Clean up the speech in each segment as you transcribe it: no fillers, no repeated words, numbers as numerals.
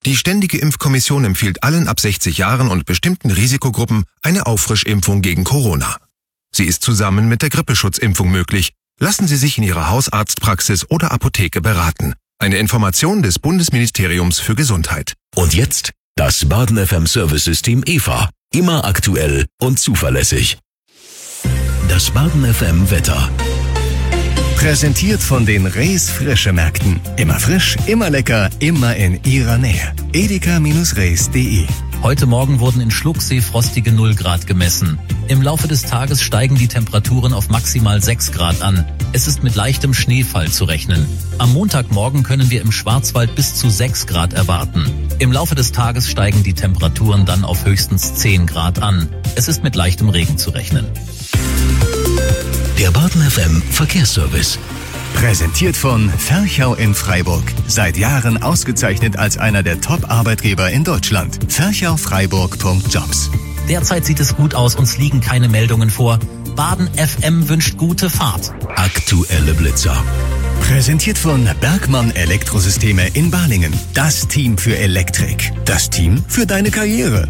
Die Ständige Impfkommission empfiehlt allen ab 60 Jahren und bestimmten Risikogruppen eine Auffrischimpfung gegen Corona. Sie ist zusammen mit der Grippeschutzimpfung möglich. Lassen Sie sich in Ihrer Hausarztpraxis oder Apotheke beraten. Eine Information des Bundesministeriums für Gesundheit. Und jetzt das Baden FM Service-System EVA. Immer aktuell und zuverlässig. Das Baden FM Wetter. Präsentiert von den Rees Frische Märkten. Immer frisch, immer lecker, immer in Ihrer Nähe. edeka-rees.de. Heute Morgen wurden in Schlucksee frostige 0 Grad gemessen. Im Laufe des Tages steigen die Temperaturen auf maximal 6 Grad an. Es ist mit leichtem Schneefall zu rechnen. Am Montagmorgen können wir im Schwarzwald bis zu 6 Grad erwarten. Im Laufe des Tages steigen die Temperaturen dann auf höchstens 10 Grad an. Es ist mit leichtem Regen zu rechnen. Der Baden FM Verkehrsservice. Präsentiert von Ferchau in Freiburg. Seit Jahren ausgezeichnet als einer der Top-Arbeitgeber in Deutschland. ferchaufreiburg.jobs. Derzeit sieht es gut aus, uns liegen keine Meldungen vor. Baden FM wünscht gute Fahrt. Aktuelle Blitzer. Präsentiert von Bergmann Elektrosysteme in Balingen. Das Team für Elektrik. Das Team für deine Karriere.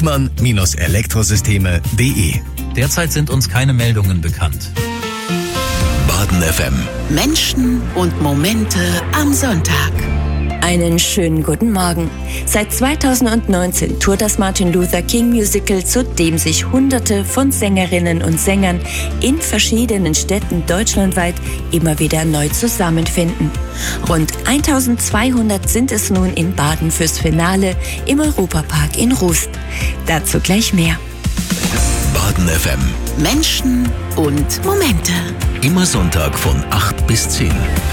Bergmann-Elektrosysteme.de. Derzeit sind uns keine Meldungen bekannt. Baden FM. Menschen und Momente am Sonntag. Einen schönen guten Morgen. Seit 2019 tourt das Martin Luther King Musical, zu dem sich Hunderte von Sängerinnen und Sängern in verschiedenen Städten deutschlandweit immer wieder neu zusammenfinden. Rund 1200 sind es nun in Baden fürs Finale im Europapark in Rust. Dazu gleich mehr. Baden FM. Menschen und Momente. Immer Sonntag von 8 bis 10.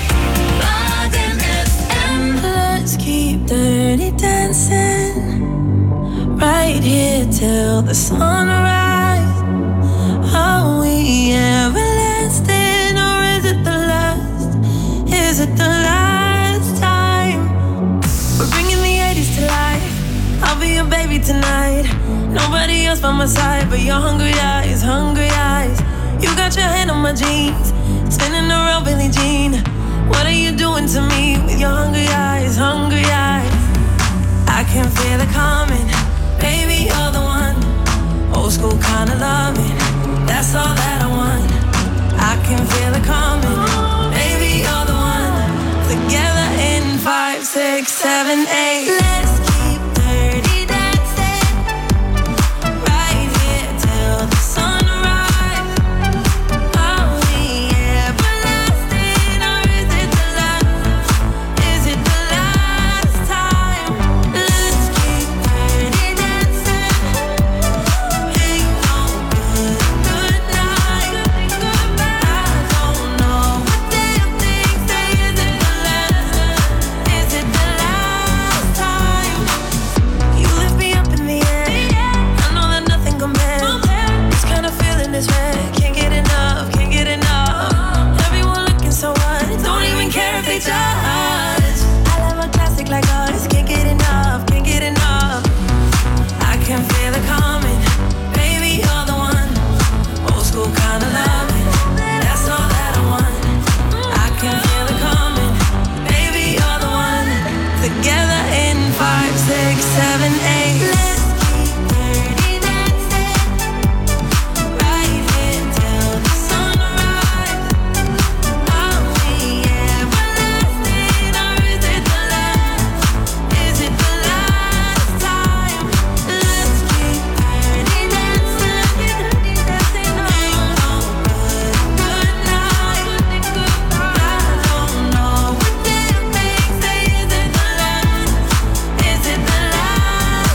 Baden FM. Let's keep dirty dancing right here till the sunrise. Are we everlasting or is it the last? Is it the last time? We're bringing the 80s to life. I'll be your baby tonight. Nobody else by my side but your hungry eyes, hungry eyes. You got your hand on my jeans, spinning around Billie Jean. What are you doing to me with your hungry eyes, hungry eyes? I can feel it coming, baby, you're the one. Old school kind of loving, that's all that I want. I can feel it coming, baby, you're the one. Together in 5, 6, 7, 8. Let's keep dirty dancing right here till the sunrise. Are we everlasting or is it the last? Is it the last time? Let's keep dirty dancing. Ain't no good night. I don't know what damn things say. Is it the last? Is it the last time? You lift me up in the air. I know that nothing compares. This kind of feeling is rare. Can't get enough, can't get enough. Everyone looking so what? Don't even care if they judge. I love a classic like ours. Can't get enough, can't get enough. I can feel it coming, baby, you're the one. Old school kind of loving, that's all that I want. I can feel it coming, baby, you're the one. Together in 5, 6, 7, 8. Let's keep dirty dancing right here till the sunrise. Are we everlasting or is it the last? Is it the last time? Let's keep dirty dancing. Ain't no good night. I don't know what damn things say. Is it the last? Is it the last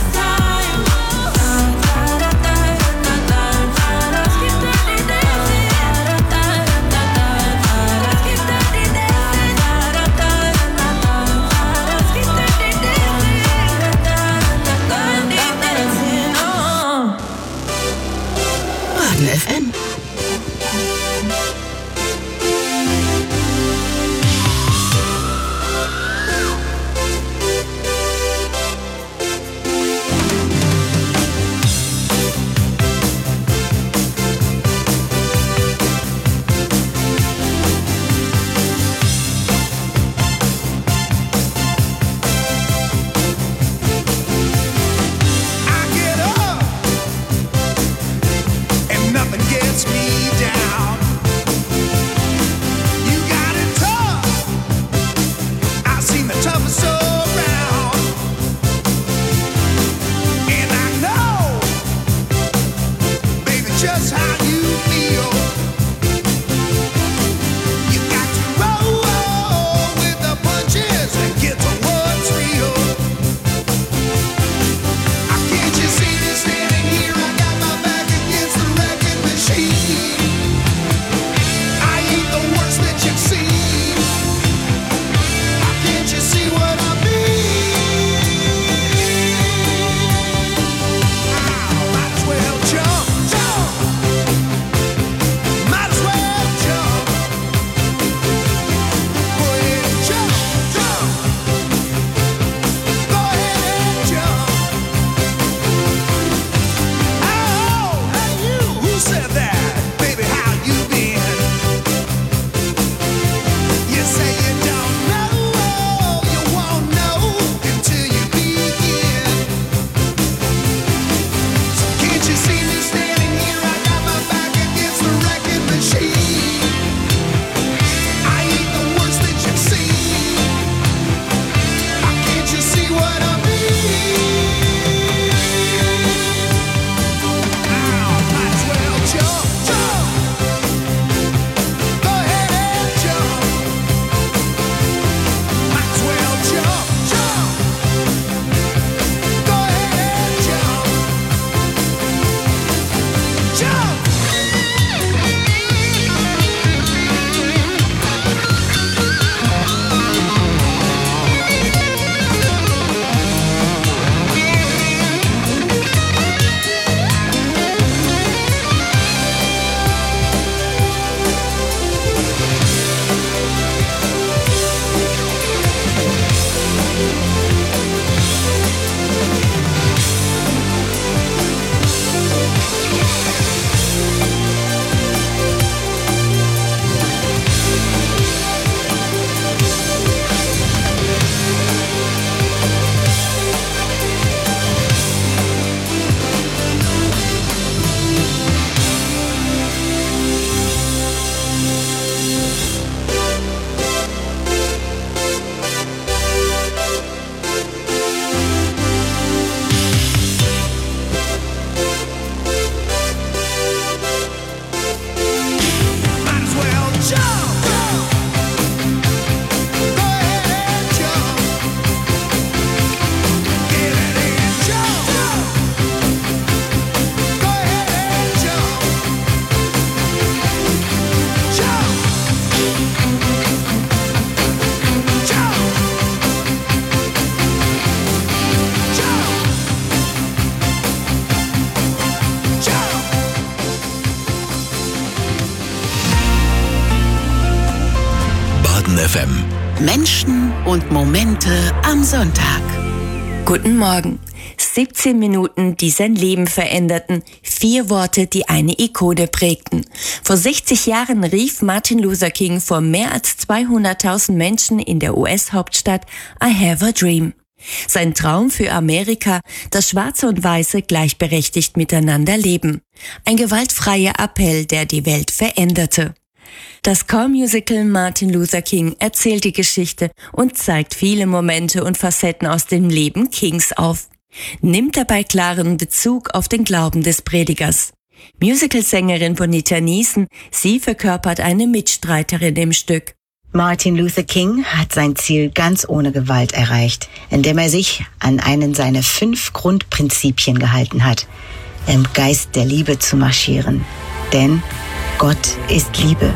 FM. Menschen und Momente am Sonntag. Guten Morgen. 17 Minuten, die sein Leben veränderten. 4 Worte, die eine Ikone prägten. Vor 60 Jahren rief Martin Luther King vor mehr als 200.000 Menschen in der US-Hauptstadt I have a dream. Sein Traum für Amerika, dass Schwarze und Weiße gleichberechtigt miteinander leben. Ein gewaltfreier Appell, der die Welt veränderte. Das Chormusical Martin Luther King erzählt die Geschichte und zeigt viele Momente und Facetten aus dem Leben Kings auf. Nimmt dabei klaren Bezug auf den Glauben des Predigers. Musicalsängerin Bonita Neeson, sie verkörpert eine Mitstreiterin im Stück. Martin Luther King hat sein Ziel ganz ohne Gewalt erreicht, indem er sich an einen seiner 5 Grundprinzipien gehalten hat, im Geist der Liebe zu marschieren. Denn Gott ist Liebe.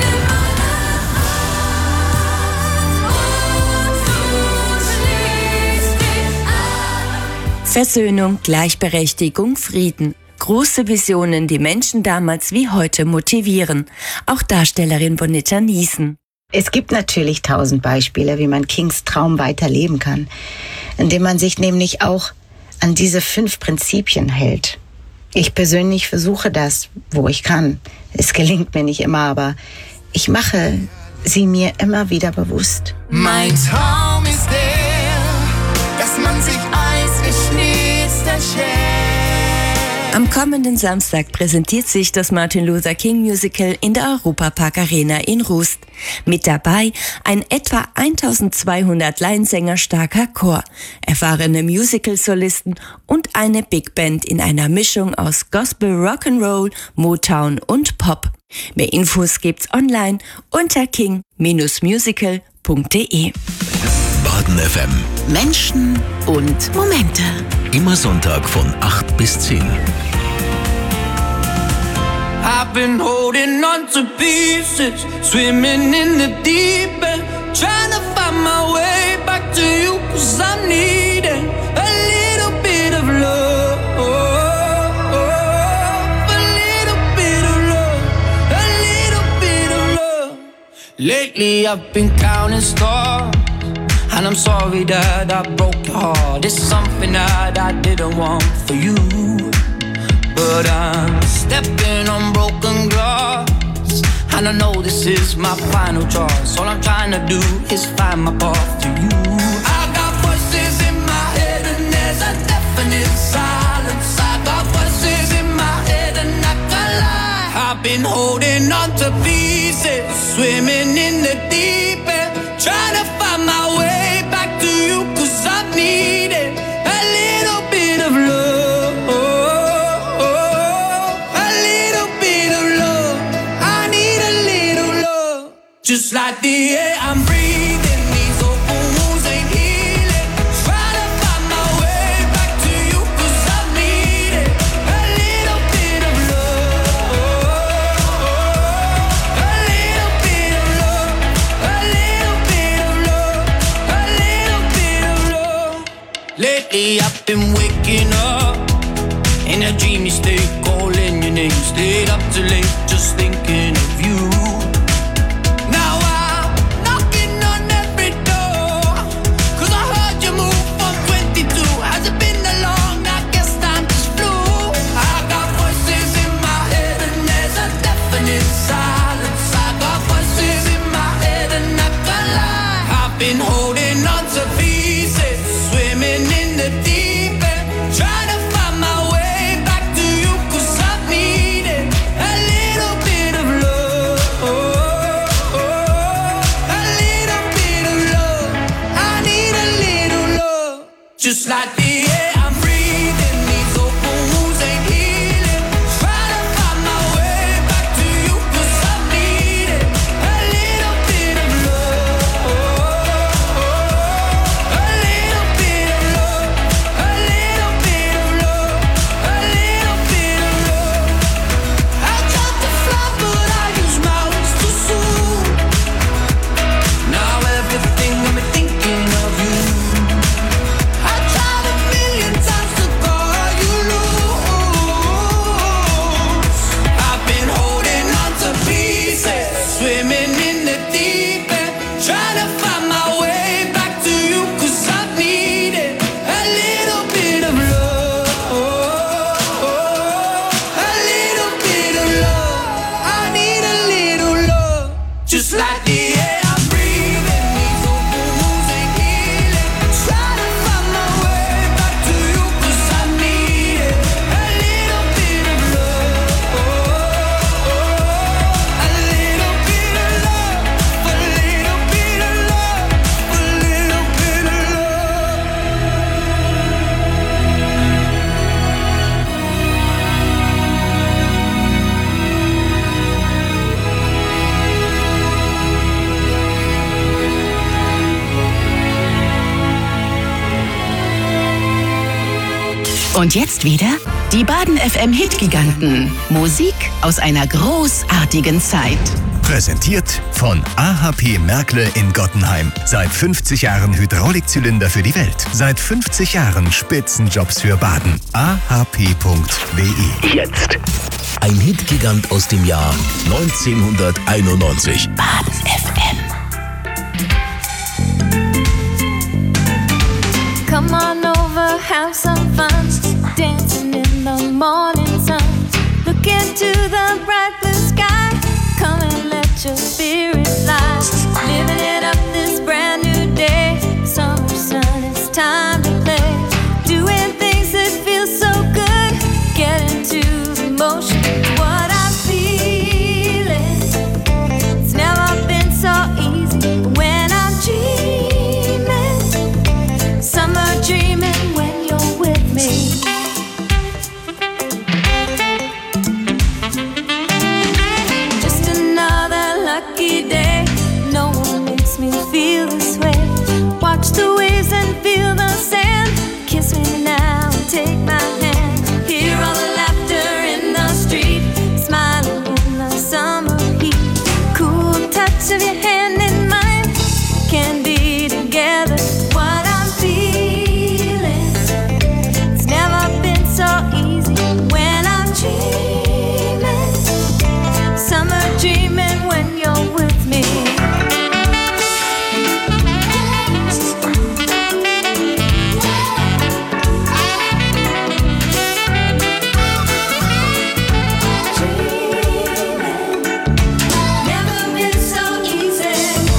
Versöhnung, Gleichberechtigung, Frieden. Große Visionen, die Menschen damals wie heute motivieren. Auch Darstellerin Bonita Neeson. Es gibt natürlich 1000 Beispiele, wie man Kings Traum weiterleben kann, indem man sich nämlich auch an diese 5 Prinzipien hält. Ich persönlich versuche das, wo ich kann. Es gelingt mir nicht immer, aber ich mache sie mir immer wieder bewusst. Mein Traum ist dass man sich Eis geschnitzt erschämt. Am kommenden Samstag präsentiert sich das Martin Luther King Musical in der Europapark Arena in Rust. Mit dabei ein etwa 1200 Laiensänger starker Chor, erfahrene Musical-Solisten und eine Big Band in einer Mischung aus Gospel, Rock'n'Roll, Motown und Pop. Mehr Infos gibt's online unter king-musical.de. Baden FM. Menschen und Momente. Immer Sonntag von 8 bis 10. I've been holding on to pieces, swimming in the deep end, trying to find my way back to you, 'cause I'm needing a little bit of love, a little bit of love, a little bit of love. Lately I've been counting stars, and I'm sorry that I broke your heart. It's something that I didn't want for you, but I'm stepping on broken glass, and I know this is my final choice. All I'm trying to do is find my path to you. I got voices in my head and there's a definite silence. I got voices in my head and I can't lie. I've been holding on to pieces, swimming in the deep end, trying to find my way back to you, 'cause I needed a little bit of love, a little bit of love. I need a little love. Just like the air I'm breathing, these open wounds ain't healing. Try to find my way back to you, 'cause I needed a little bit of love, a little bit of love, a little bit of love, a little bit of love. Lately I've been waking up in a dreamy state, calling your name, stayed up too late, just thinking of you. Now I'm knocking on every door, 'cause I heard you move from 22. Has it been that long? I guess time just flew. I got voices in my head and there's a definite silence. I got voices in my head and I can't lie. I've been holding on to pieces, swimming in the deep end, trying to find my way back to you, 'cause I needed a little bit of love, a little bit of love. I need a little love. Just like the air I'm breathing, these open wounds ain't healing. Try to find my way back to you, 'cause I needed a little bit of love, a little bit of love, a little bit of love, a little bit of love. I tried to fly but I used my wings too soon. Now everything got me thinking of you. I tried a million Und jetzt wieder die Baden FM Hitgiganten. Musik aus einer großartigen Zeit. Präsentiert von AHP Merkle in Gottenheim. Seit 50 Jahren Hydraulikzylinder für die Welt. Seit 50 Jahren Spitzenjobs für Baden. ahp.de. Jetzt ein Hitgigant aus dem Jahr 1991. Baden FM. Come on over, have some fun, dancing in the morning sun. Look into the bright blue sky, come and let your spirit fly. Living it up this brand new day, summer sun, it's time to play. Doing things that feel so good, get into the motion. What I'm feeling, it's never been so easy when I'm dreaming. Summer dreaming when you're with me. Just another lucky day. No one makes me feel this way. Watch the waves and feel the sand. Kiss me now and take my hand. Hear all the laughter in the street. Smiling in the summer heat. Cool touch of your hand in mine. Can be together. What I'm feeling, it's never been so easy when I'm dreaming. Summer dreaming when you're with me. Never been so easy.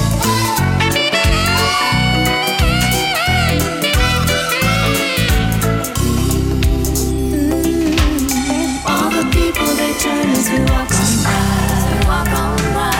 All the people they turn as we walk on by, walk on by.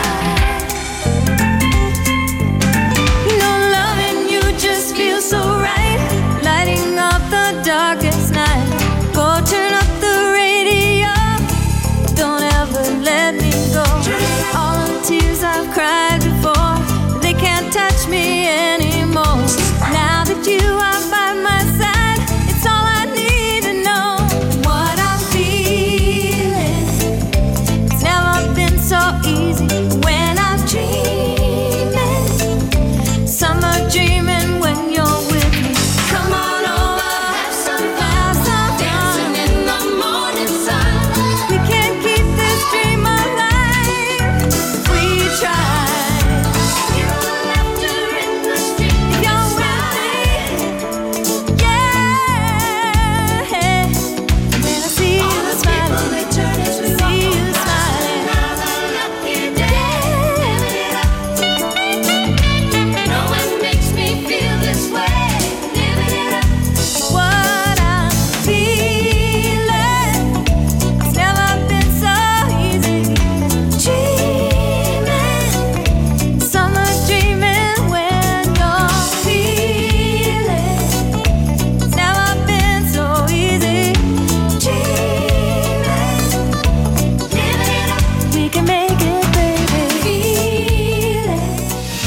You know, loving you just feels so right, lighting up the darkest night. Go turn up the radio, don't ever let me go. All the tears I've cried before, they can't touch me anymore. Now that you are by my side, it's all I need to know. What I'm feeling, it's never been so easy when I'm dreaming. Summer dreaming when you're with me. Come on over, have some fun, dancing in the morning sun. We can't keep this dream alive. We try. Hear all the laughter in the street. If you're with me, yeah. When I see you smiling, they turn as we see you smiling. Another lucky day. No one makes me feel this way. Living it up. What I'm feeling, it's never been so easy. Dreaming, summer dreaming when you're feeling. It's never been so easy. Dreaming, living it up. We can make it, baby. Feeling.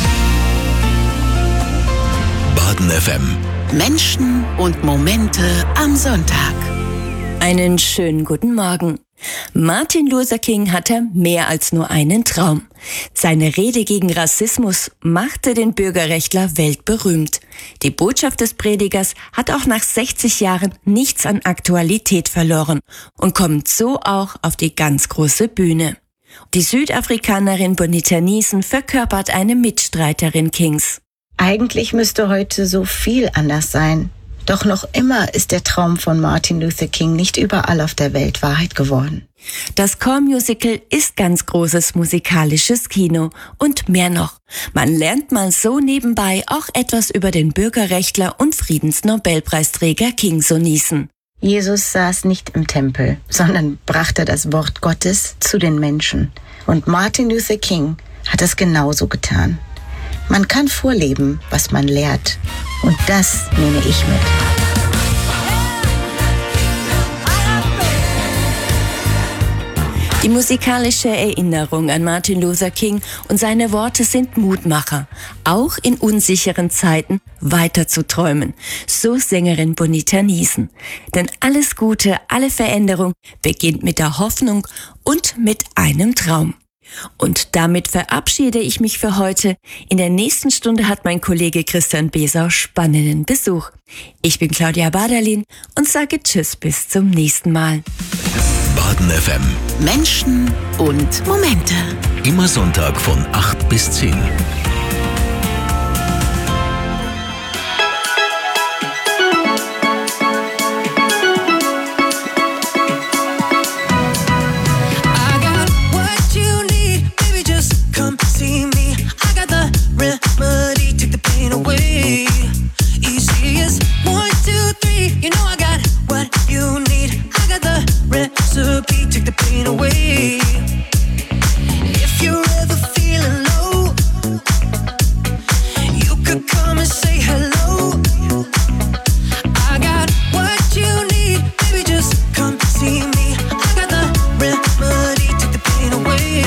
Baden FM. Menschen und Momente am Sonntag. Einen schönen guten Morgen. Martin Luther King hatte mehr als nur einen Traum. Seine Rede gegen Rassismus machte den Bürgerrechtler weltberühmt. Die Botschaft des Predigers hat auch nach 60 Jahren nichts an Aktualität verloren und kommt so auch auf die ganz große Bühne. Die Südafrikanerin Bonita Neeson verkörpert eine Mitstreiterin Kings. Eigentlich müsste heute so viel anders sein. Doch noch immer ist der Traum von Martin Luther King nicht überall auf der Welt Wahrheit geworden. Das Chormusical ist ganz großes musikalisches Kino und mehr noch. Man lernt mal so nebenbei auch etwas über den Bürgerrechtler und Friedensnobelpreisträger King Neeson. Jesus saß nicht im Tempel, sondern brachte das Wort Gottes zu den Menschen. Und Martin Luther King hat es genauso getan. Man kann vorleben, was man lehrt. Und das nehme ich mit. Die Die musikalische Erinnerung an Martin Luther King und seine Worte sind Mutmacher, auch in unsicheren Zeiten weiter zu träumen. So Sängerin Bonita Niesen. Denn alles Gute, alle Veränderung beginnt mit der Hoffnung und mit einem Traum. Und damit verabschiede ich mich für heute. In der nächsten Stunde hat mein Kollege Christian Besau spannenden Besuch. Ich bin Claudia Baderlin und sage Tschüss bis zum nächsten Mal. Baden FM. Menschen und Momente. Immer Sonntag von 8 bis 10. Remedy, take the pain away. Easy as 1, 2, 3. You know I got what you need. I got the recipe, take the pain away. If you're ever feeling low, you could come and say hello. I got what you need, baby, just come see me. I got the remedy, take the pain away.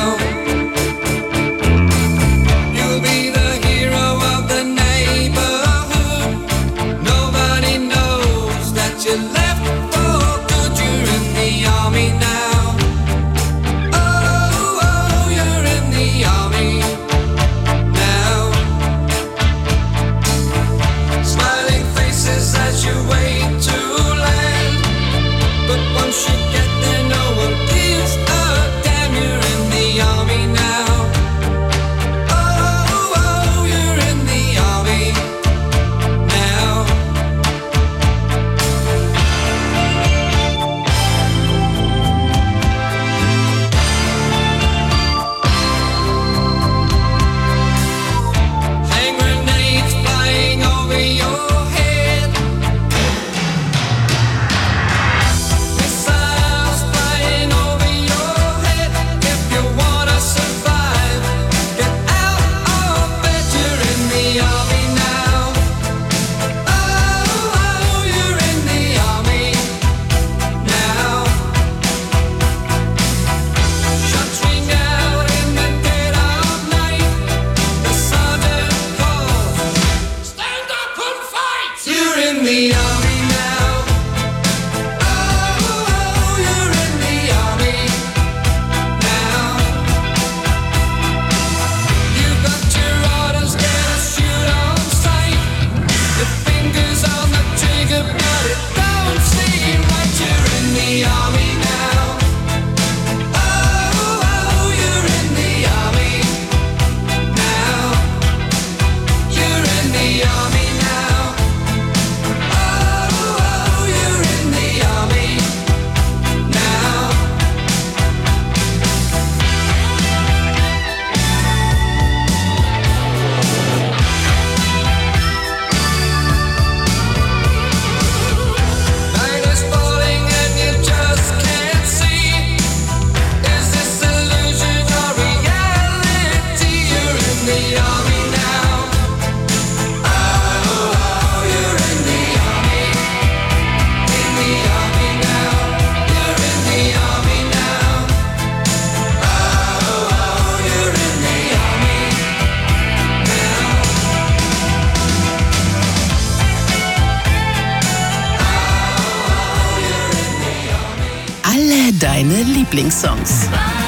You'll be the hero of the neighborhood. Deine Lieblingssongs.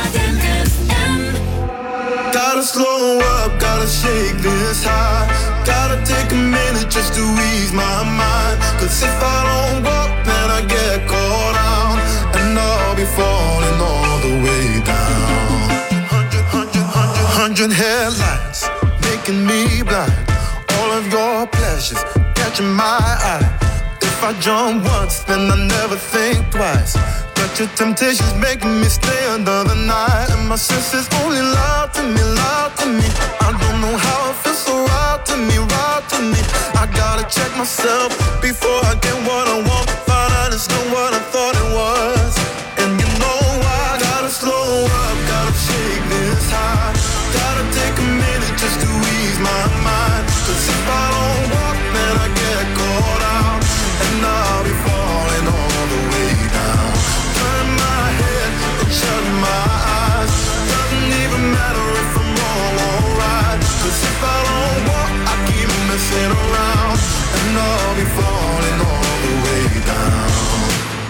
Gotta slow up, gotta shake this high. Gotta take a minute just to ease my mind. Cause if I don't walk, then I get caught out. And I'll be falling all the way down. 100 headlights, making me blind. All of your pleasures, catching my eye. If I jump once, then I never think twice. But your temptation's making me stay another night. And my senses only lie to me, lie to me. I don't know how it feels so right to me, right to me. I gotta check myself before I get what I want. Find out it's not what I thought it was. And you know I gotta slow up, gotta shake this high. Gotta take a minute just to ease my mind. Cause if I don't walk, then I get caught out. And I'll be falling all the way down. Turn my head and shut my eyes. Doesn't even matter if I'm wrong or right. Cause if I don't walk, I keep messing around. And I'll be falling all the way down.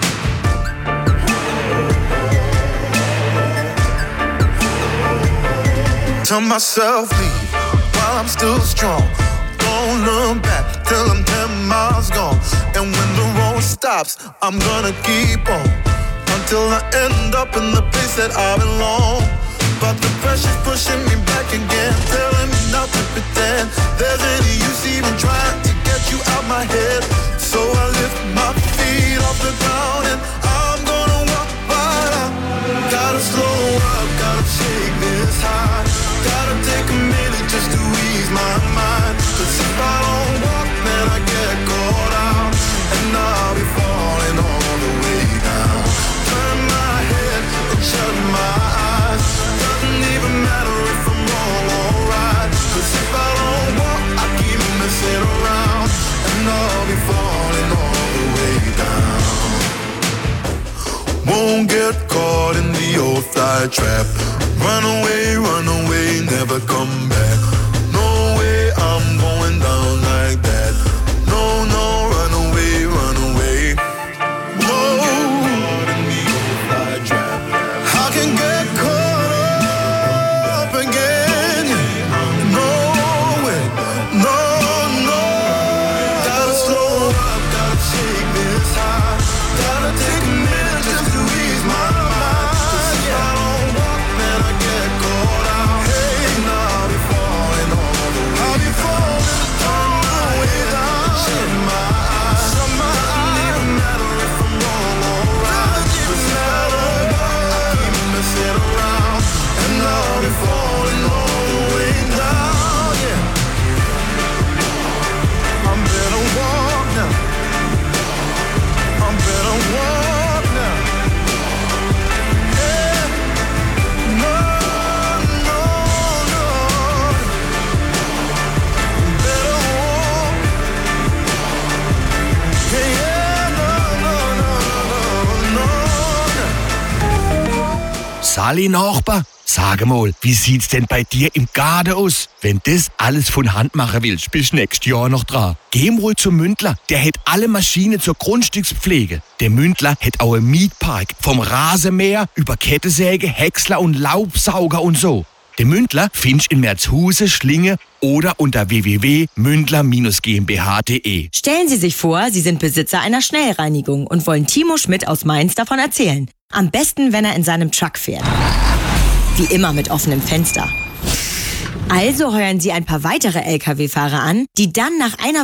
Tell myself leave while I'm still strong. Don't look back till I'm 10 miles gone. And when the road stops, I'm gonna keep on until I end up in the place that I belong. But the pressure's pushing me back again, telling me not to pretend there's any use even trying to get you out my head. So I lift my feet off the ground and I'm gonna walk right out. Gotta slow up, gotta shake this high. Gotta take a minute just to ease my mind. Cause if I don't walk, then I get caught out. And I'll be falling all the way down. Turn my head and shut my eyes. Doesn't even matter if I'm wrong or right. Cause if I don't walk, I keep messing around. And I'll be falling all the way down. Won't get caught in the old fly trap. Run away, never come back. No way I'm going down like that. No, run away. No, in the old fly trap. I can get caught up again. No way, no. Gotta slow up, gotta shake this high. Gotta take a minute just to ease my mind. Cause if I don't walk, then I get caught out. Hey, now before Halli Nachbar, sag mal, wie sieht's denn bei dir im Garten aus? Wenn das alles von Hand machen willst, bist du nächstes Jahr noch dran. Geh mal zum Mündler, der hat alle Maschinen zur Grundstückspflege. Der Mündler hat auch einen Mietpark, vom Rasenmäher über Kettensäge, Häcksler und Laubsauger und so. Den Mündler findest in Merzhuse, Schlinge oder unter www.mündler-gmbh.de. Stellen Sie sich vor, Sie sind Besitzer einer Schnellreinigung und wollen Timo Schmidt aus Mainz davon erzählen. Am besten, wenn er in seinem Truck fährt. Wie immer mit offenem Fenster. Also heuern Sie ein paar weitere Lkw-Fahrer an, die dann nach einer